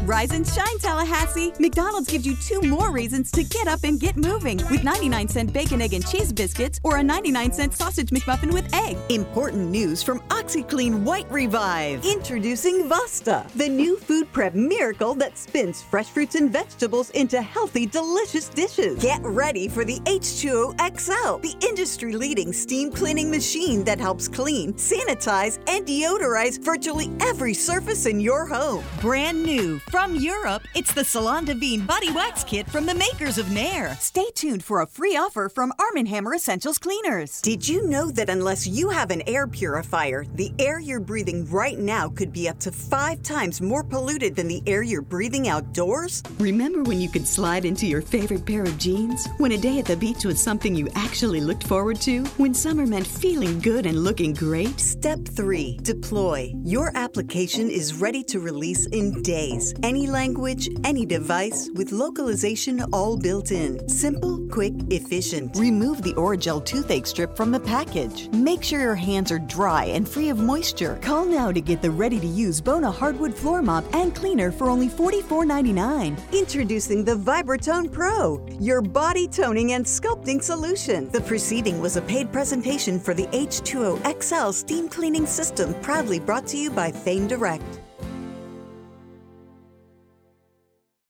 Rise and shine, Tallahassee! McDonald's gives you 2 more reasons to get up and get moving with 99-cent bacon, egg, and cheese biscuits or a 99-cent sausage McMuffin with egg. Important news from OxiClean White Revive. Introducing Vasta, the new food prep miracle that spins fresh fruits and vegetables into healthy, delicious dishes. Get ready for the H2O XL, the industry-leading steam cleaning machine that helps clean, sanitize, and deodorize virtually every surface in your home. Brand new from Europe, it's the Salon Divine Body Wax Kit from the makers of Nair. Stay tuned for a free offer from Arm & Hammer Essentials Cleaners. Did you know that unless you have an air purifier, the air you're breathing right now could be up to 5 times more polluted than the air you're breathing outdoors? Remember when you could slide into your favorite pair of jeans? When a day at the beach was something you actually looked forward to? When summer meant feeling good and looking great? Step 3. Deploy. Your application is ready to release in days. Any language, any device, with localization all built in. Simple, quick, efficient. Remove the Orajel toothache strip from the package. Make sure your hands are dry and free of moisture. Call now to get the ready-to-use Bona hardwood floor mop and cleaner for only $44.99. Introducing the Vibratone Pro, your body toning and sculpting solution. The preceding was a paid presentation for the H2O XL steam cleaning system, proudly brought to you by Fame Direct.